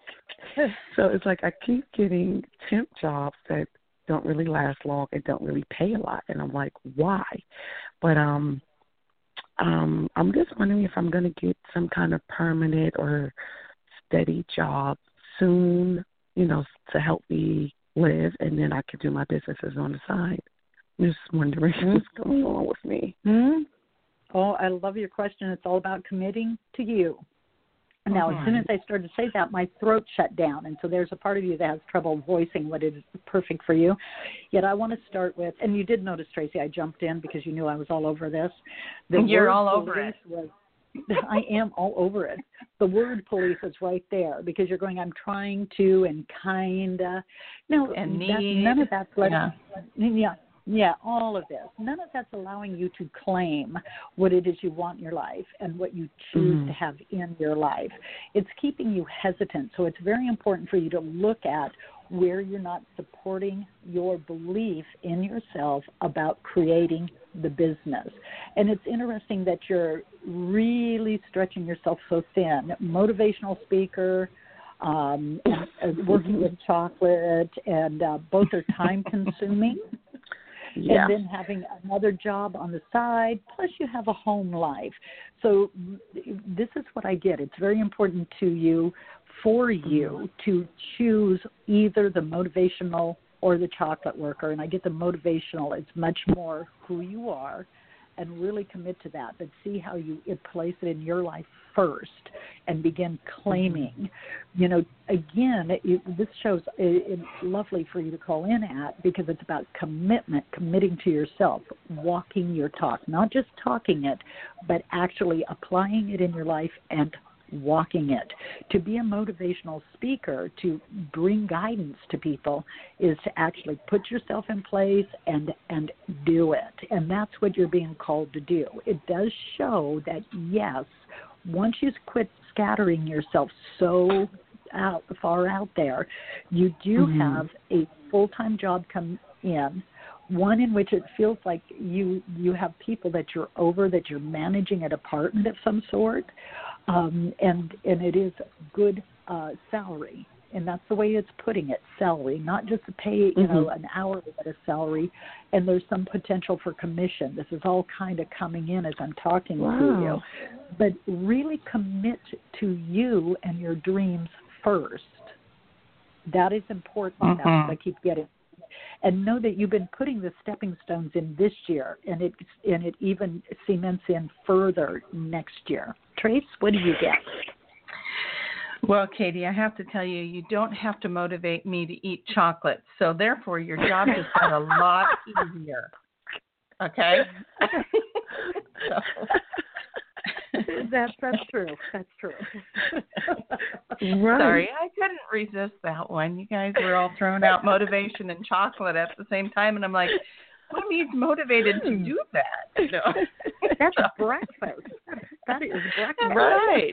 so it's like I keep getting temp jobs that don't really last long and don't really pay a lot, and I'm like, why? But um, um, I'm just wondering if I'm going to get some kind of permanent or steady job soon, you know, to help me live, and then I could do my businesses on the side. I'm just wondering mm-hmm. what's going on with me. Mm-hmm. Oh, I love your question. It's all about committing to you. Now, mm-hmm. as soon as I started to say that, my throat shut down, and so there's a part of you that has trouble voicing what is perfect for you. Yet I want to start with, and you did notice, Tracy, I jumped in because you knew I was all over this. The You're all over it. Was, I am all over it. The word police is right there because you're going, I'm trying to and kind of. No, and that, need. none of that's letting, yeah. yeah. Yeah, all of this. None of that's allowing you to claim what it is you want in your life and what you choose mm. to have in your life. It's keeping you hesitant. So it's very important for you to look at where you're not supporting your belief in yourself about creating the business. And it's interesting that you're really stretching yourself so thin. Motivational speaker, um, and uh, working with chocolate, and uh, both are time consuming. Yeah. And then having another job on the side, plus you have a home life. So this is what I get. It's very important to you, for you, to choose either the motivational or the chocolate worker. And I get the motivational. It's much more who you are, and really commit to that. But see how you it place it in your life first and begin claiming. You know, again, it, this shows it, it's lovely for you to call in at because it's about commitment, committing to yourself, walking your talk, not just talking it, but actually applying it in your life and walking it. To be a motivational speaker, to bring guidance to people, is to actually put yourself in place and and do it. And that's what you're being called to do. It does show that, yes, once you quit scattering yourself so out far out there, you do mm-hmm. have a full-time job come in, one in which it feels like you you have people that you're over, that you're managing a department of some sort, um, and and it is good uh, salary, and that's the way it's putting it, salary, not just to pay you mm-hmm. know an hour but a salary, and there's some potential for commission. This is all kind of coming in as I'm talking wow. to you, but really commit to you and your dreams first. That is important. Mm-hmm. That's what I keep getting. And know that you've been putting the stepping stones in this year, and it and it even cements in further next year. Trace, what do you get? Well, Katie, I have to tell you, you don't have to motivate me to eat chocolate. So therefore, your job just got a lot easier. Okay? so. That's that's true. That's true. Right. Sorry, I couldn't resist that one. You guys were all throwing out motivation and chocolate at the same time, and I'm like, who needs motivated to do that? No. That's breakfast. That is breakfast. Right.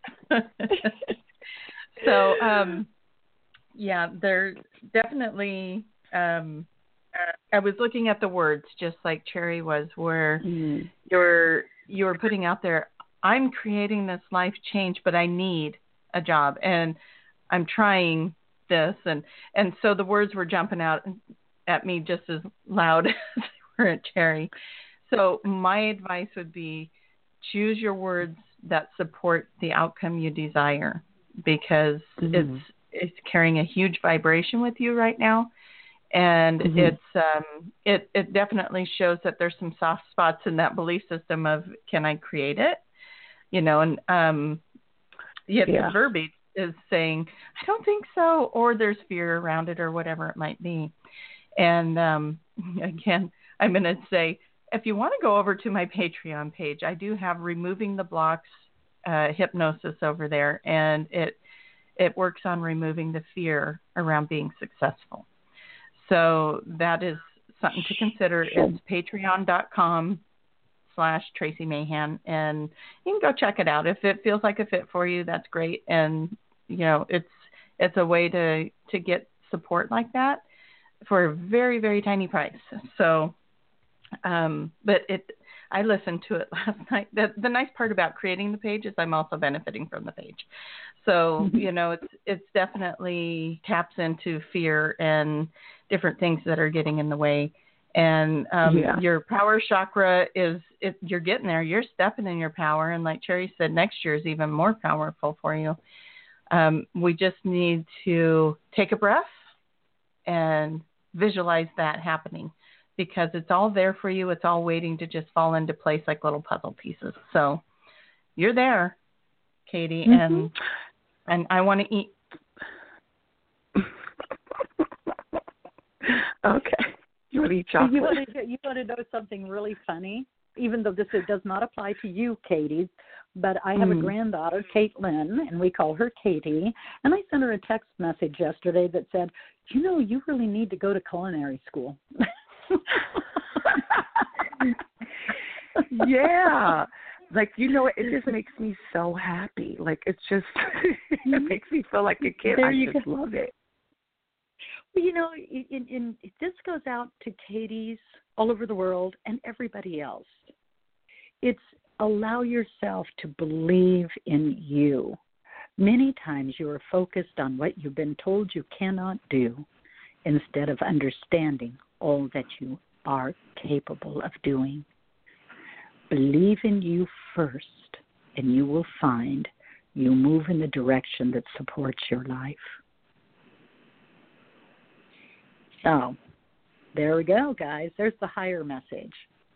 so, um, yeah, there definitely. Um, I was looking at the words just like Cherry was, where mm. you're you're putting out there, I'm creating this life change, but I need a job, and I'm trying this. And, and so the words were jumping out at me just as loud as they were at Cherry. So my advice would be choose your words that support the outcome you desire, because mm-hmm. it's it's carrying a huge vibration with you right now. And mm-hmm. it's um, it, it definitely shows that there's some soft spots in that belief system of, can I create it? You know, and um, yet yeah. the verbiage is saying, I don't think so, or there's fear around it, or whatever it might be. And um, again, I'm going to say, if you want to go over to my Patreon page, I do have Removing the Blocks uh, hypnosis over there, and it it works on removing the fear around being successful. So that is something to consider. It's patreon.com slash Tracy Mahan, and you can go check it out. If it feels like a fit for you, that's great. And, you know, it's it's a way to, to get support like that for a very, very tiny price. So, um, but it, I listened to it last night. The, the nice part about creating the page is I'm also benefiting from the page. So, you know, it's it's definitely taps into fear and different things that are getting in the way. And um, yeah. your power chakra is, it, you're getting there. You're stepping in your power. And like Cherry said, next year is even more powerful for you. Um, we just need to take a breath and visualize that happening, because it's all there for you. It's all waiting to just fall into place like little puzzle pieces. So you're there, Katie, mm-hmm. and and I want to eat. Okay. You want to eat chocolate? You want to, you want to know something really funny? Even though this does not apply to you, Katie, but I have mm. a granddaughter, Caitlin, and we call her Katie, and I sent her a text message yesterday that said, you know, you really need to go to culinary school. Yeah. Like, you know, it just makes me so happy. Like, it's just, it makes me feel like a kid. There I just go. Love it. Well, you know, in, in, this goes out to Katie's all over the world and everybody else. It's allow yourself to believe in you. Many times you are focused on what you've been told you cannot do instead of understanding all that you are capable of doing. Believe in you first, and you will find you move in the direction that supports your life. So, there we go, guys. There's the higher message.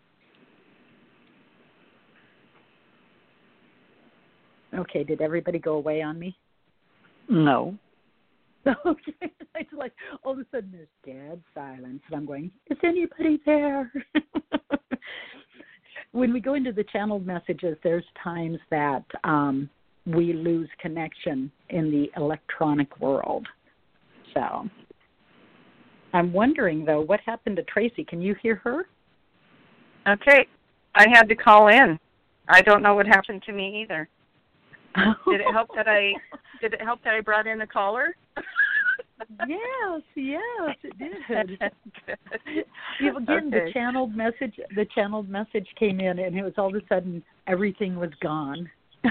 Okay, did everybody go away on me? No. Okay. It's like all of a sudden there's dead silence, and I'm going, is anybody there? When we go into the channeled messages, there's times that um, we lose connection in the electronic world. So I'm wondering, though, what happened to Tracy? Can you hear her? Okay. I had to call in. I don't know what happened to me either. Did it help that I did it help that I brought in a caller? Yes, yes, it did. You, again, okay. the channeled message the channeled message came in, and it was all of a sudden everything was gone.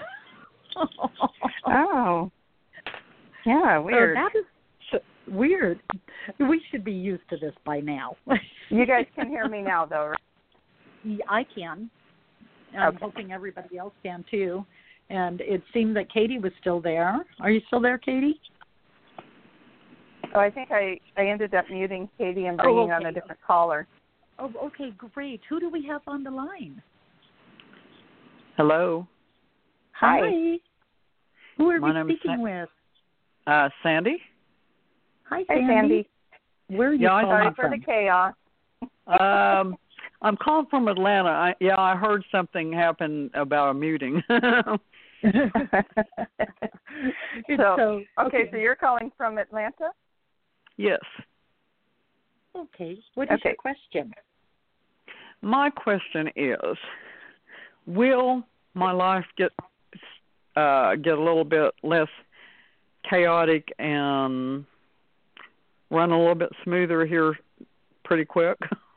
Oh, yeah, weird. So that is weird. We should be used to this by now. You guys can hear me now, though, right? Yeah, I can. I'm okay. hoping everybody else can too. And it seemed that Katie was still there. Are you still there, Katie? Oh, I think I, I ended up muting Katie and bringing oh, okay. on a different caller. Oh, okay, great. Who do we have on the line? Hello. Hi. Hi. Who are My we speaking Sa- with? Uh, Sandy. Hi, Sandy. Hi, Sandy. Where are you yeah, calling Sorry from? for the chaos. um, I'm calling from Atlanta. I, yeah, I heard something happen about a muting. so, so okay, okay, so you're calling from Atlanta? Yes. Okay. What is okay. your question? My question is, will my life get uh, get a little bit less chaotic and run a little bit smoother here pretty quick?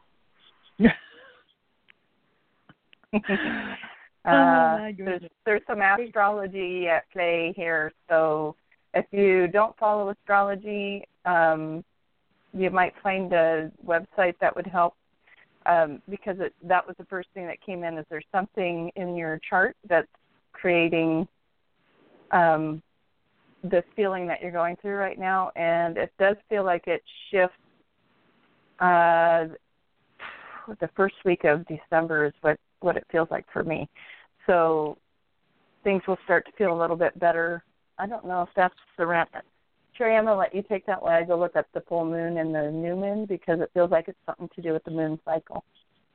uh, there's, there's some astrology at play here, so if you don't follow astrology, um, you might find a website that would help, um, because it, that was the first thing that came in. Is there something in your chart that's creating um, this feeling that you're going through right now? And it does feel like it shifts. Uh, the first week of December is what, what it feels like for me. So things will start to feel a little bit better. I don't know if that's the ramp. Sherry, I'm going to let you take that while I go look up the full moon and the new moon, because it feels like it's something to do with the moon cycle.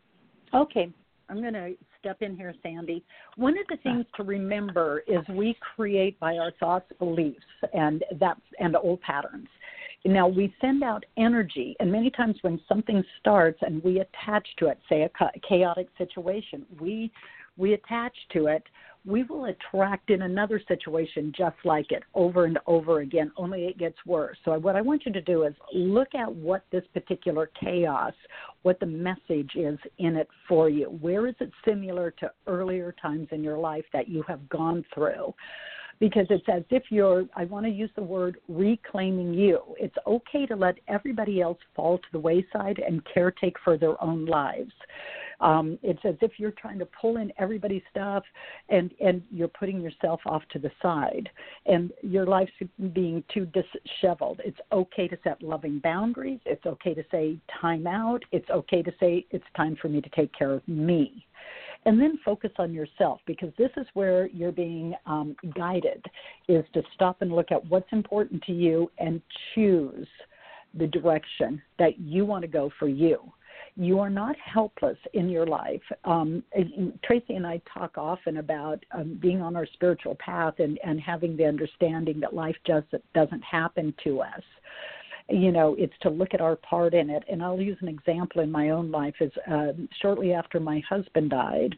Okay. I'm going to step in here, Sandy. One of the things to remember is we create by our thoughts, beliefs, and that's and old patterns. Now, we send out energy, and many times when something starts and we attach to it, say a chaotic situation, we we attach to it, we will attract in another situation just like it over and over again, only it gets worse. So what I want you to do is look at what this particular chaos, what the message is in it for you. Where is it similar to earlier times in your life that you have gone through? Because it's as if you're, I want to use the word reclaiming you. It's okay to let everybody else fall to the wayside and caretake for their own lives. Um, it's as if you're trying to pull in everybody's stuff and, and you're putting yourself off to the side and your life's being too disheveled. It's okay to set loving boundaries. It's okay to say time out. It's okay to say it's time for me to take care of me. And then focus on yourself, because this is where you're being um, guided, is to stop and look at what's important to you and choose the direction that you want to go for you. You are not helpless in your life. Um, Tracy and I talk often about um, being on our spiritual path and, and having the understanding that life just doesn't happen to us. You know, it's to look at our part in it. And I'll use an example in my own life. Is uh, shortly after my husband died,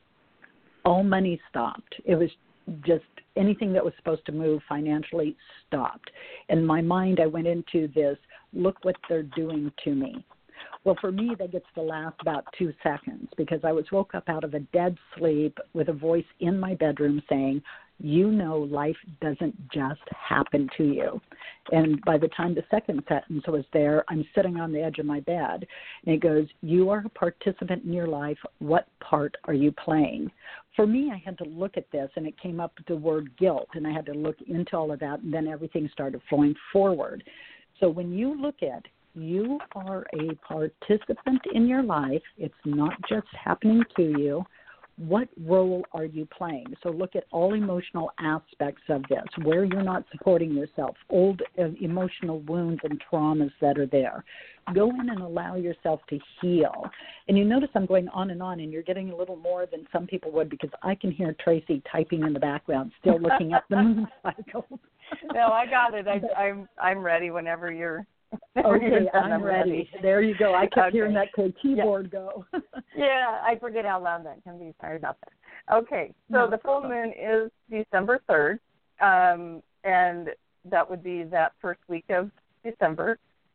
all money stopped. It was just anything that was supposed to move financially stopped. In my mind, I went into this, look what they're doing to me. Well, for me, that gets to last about two seconds because I was woke up out of a dead sleep with a voice in my bedroom saying, you know, life doesn't just happen to you. And by the time the second sentence was there, I'm sitting on the edge of my bed, and it goes, you are a participant in your life. What part are you playing? For me, I had to look at this, and it came up with the word guilt, and I had to look into all of that, and then everything started flowing forward. So when you look at you are a participant in your life. It's not just happening to you. what role are you playing? So look at all emotional aspects of this, where you're not supporting yourself, old uh, emotional wounds and traumas that are there. Go in and allow yourself to heal. And you notice I'm going on and on, and you're getting a little more than some people would, because I can hear Tracy typing in the background, still looking at the moon cycle. No, I got it. I, I'm I'm ready whenever you're. Okay, I'm, I'm ready. ready. There you go. I kept okay. hearing that keyboard yeah. go. Yeah, I forget how loud that can be. Sorry about that. Okay, so no, the full moon is December third, um, and that would be that first week of December.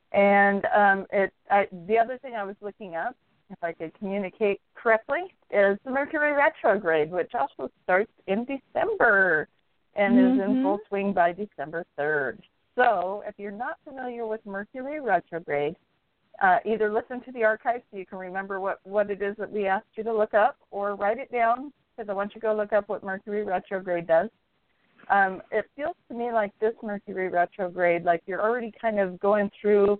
And um, it. I, the other thing I was looking up, if I could communicate correctly, is the Mercury retrograde, which also starts in December and mm-hmm. is in full swing by December third. So if you're not familiar with Mercury retrograde, uh, either listen to the archive so you can remember what, what it is that we asked you to look up, or write it down, because I want you to go look up what Mercury retrograde does. Um, it feels to me like this Mercury retrograde, like you're already kind of going through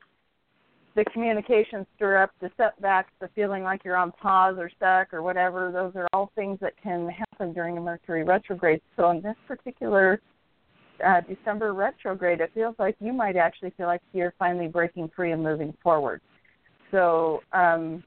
the communication stir-up, the setbacks, the feeling like you're on pause or stuck or whatever. Those are all things that can happen during a Mercury retrograde. So in this particular Uh, December retrograde, it feels like you might actually feel like you're finally breaking free and moving forward. So, um,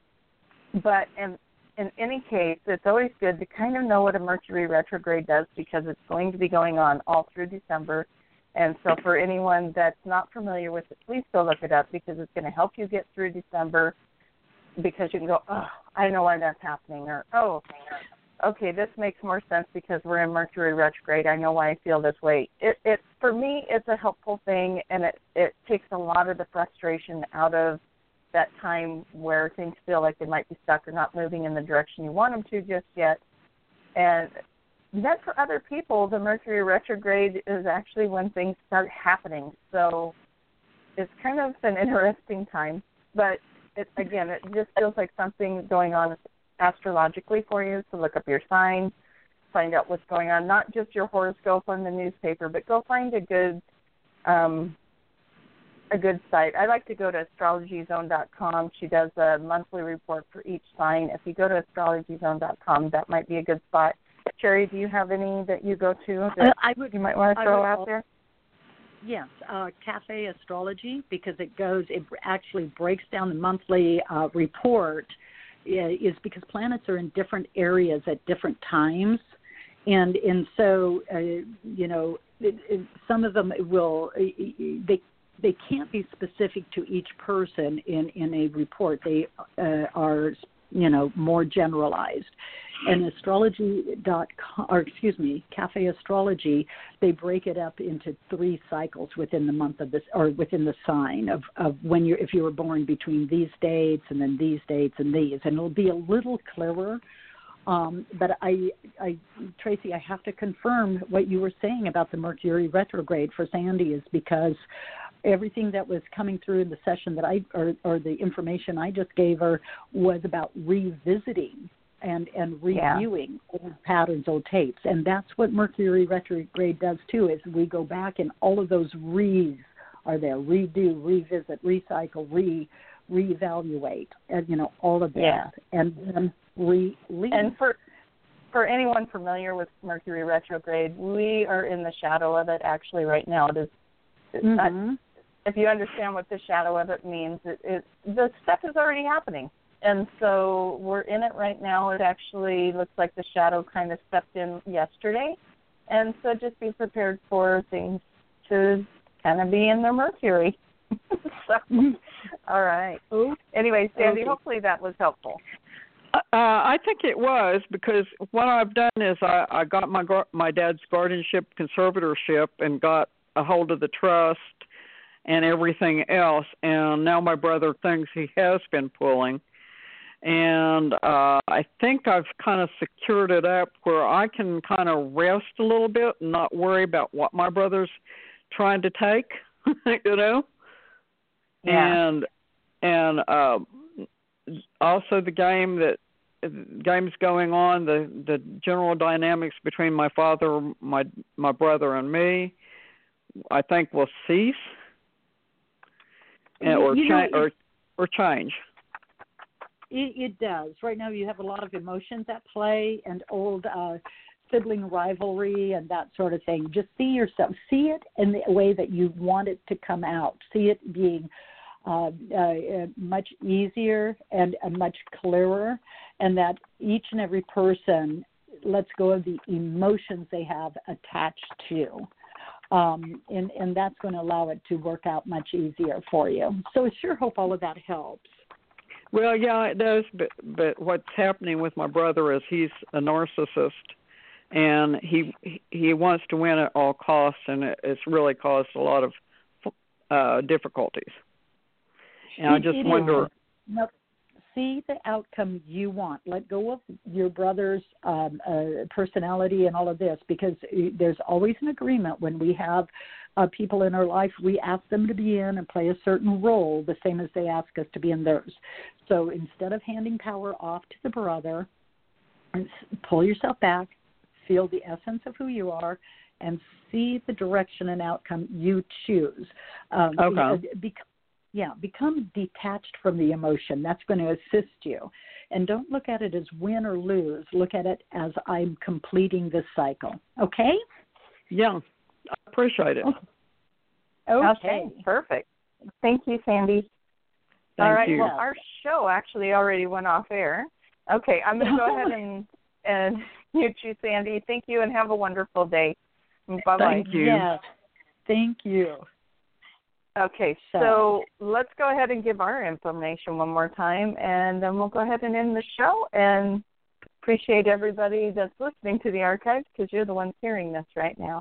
but in, in any case, it's always good to kind of know what a Mercury retrograde does, because it's going to be going on all through December. And so for anyone that's not familiar with it, please go look it up, because it's going to help you get through December, because you can go, oh, I know why that's happening, or, oh, okay, this makes more sense because we're in Mercury retrograde. I know why I feel this way. It, it for me, it's a helpful thing, and it, it takes a lot of the frustration out of that time where things feel like they might be stuck or not moving in the direction you want them to just yet. And then for other people, the Mercury retrograde is actually when things start happening. So it's kind of an interesting time. But, it, again, it just feels like something going on astrologically for you. So look up your sign, find out what's going on, not just your horoscope on the newspaper, but go find a good um, a good site. I like to go to astrology zone dot com. She does a monthly report for each sign. If you go to astrology zone dot com, that might be a good spot. Sherry, do you have any that you go to that I would, you might want to throw out also, there? Yes, uh, Cafe Astrology, because it goes, it actually breaks down the monthly uh, report, is because planets are in different areas at different times. And and so, uh, you know, it, it, some of them will, they they can't be specific to each person in, in a report. They uh, are, you know, more generalized. And astrology dot com, or excuse me, Cafe Astrology, they break it up into three cycles within the month of this, or within the sign of, of when you're, if you were born between these dates and then these dates and these, and it'll be a little clearer. Um, but I, I, Tracy, I have to confirm what you were saying about the Mercury retrograde for Sandy, is because everything that was coming through in the session that I, or, or the information I just gave her, was about revisiting and, and reviewing yeah. old patterns, old tapes. And that's what Mercury retrograde does too, is we go back and all of those re's are there, redo, revisit, recycle, re, reevaluate, and, you know, all of that. Yeah. And then re-leave. And for, for anyone familiar with Mercury retrograde, we are in the shadow of it actually right now. It is, it's mm-hmm. not, if you understand what the shadow of it means, it, it, the stuff is already happening. And so we're in it right now. It actually looks like the shadow kind of stepped in yesterday. And so just be prepared for things to kind of be in their Mercury. so, all right. Anyway, Sandy, okay. Hopefully that was helpful. Uh, I think it was, because what I've done is I, I got my my dad's guardianship conservatorship and got a hold of the trust and everything else, and now my brother thinks he has been pulling. And uh, I think I've kind of secured it up where I can kind of rest a little bit and not worry about what my brother's trying to take, you know? Yeah. And and uh, also the game that game's going on, the, the general dynamics between my father, my my brother, and me, I think will cease and, or, you know, cha- or or change. It, it does. Right now, you have a lot of emotions at play and old uh, sibling rivalry and that sort of thing. Just see yourself, see it in the way that you want it to come out. See it being uh, uh, much easier and uh, much clearer, and that each and every person lets go of the emotions they have attached to. Um, and, and that's going to allow it to work out much easier for you. So I sure hope all of that helps. Well, yeah, it does, but, but what's happening with my brother is he's a narcissist, and he he wants to win at all costs, and it, it's really caused a lot of uh, difficulties. And I just it wonder... Now, see the outcome you want. Let go of your brother's um, uh, personality and all of this, because there's always an agreement when we have uh, people in our life. We ask them to be in and play a certain role, the same as they ask us to be in theirs. So instead of handing power off to the brother, pull yourself back, feel the essence of who you are, and see the direction and outcome you choose. Um, okay. Because Yeah, become detached from the emotion. That's going to assist you. And don't look at it as win or lose. Look at it as I'm completing this cycle. Okay? Yeah, I appreciate it. Okay. Okay, perfect. Thank you, Sandy. Thank All right, you. well, our show actually already went off air. Okay, I'm going to go ahead and, and mute you, Sandy. Thank you, and have a wonderful day. Bye-bye. Thank you. Yes. Thank you. Okay, so let's go ahead and give our information one more time, and then we'll go ahead and end the show. And appreciate everybody that's listening to the archives, because you're the ones hearing this right now.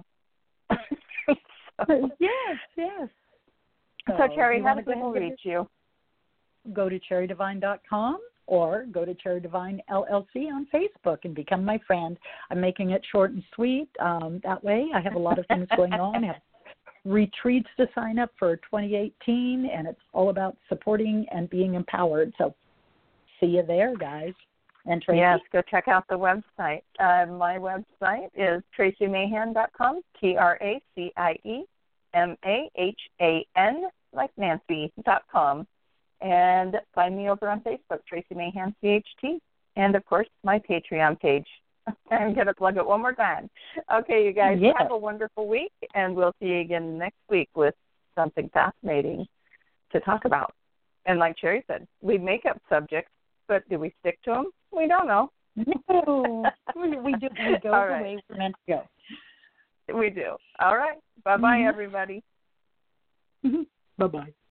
so, yes, yes. So, so Cherry, how do people reach you? Go to cherry divine dot com or go to Cherry Divine L L C on Facebook and become my friend. I'm making it short and sweet. Um, that way I have a lot of things going on. I have retreats to sign up for twenty eighteen, and it's all about supporting and being empowered. So see you there, guys. And Tracy? Yes, go check out the website. Uh, my website is tracy mahan dot com, T R A C I E M A H A N, like Nancy, dot com. And find me over on Facebook, Tracy Mahan, C H T. And, of course, my Patreon page. I'm going to plug it one more time. Okay, you guys, yeah. have a wonderful week, and we'll see you again next week with something fascinating to talk about. And like Cherry said, we make up subjects, but do we stick to them? We don't know. No, we, we do. We go All the right. way we're meant to go. We do. All right. Bye-bye, Mm-hmm. everybody. Mm-hmm. Bye-bye.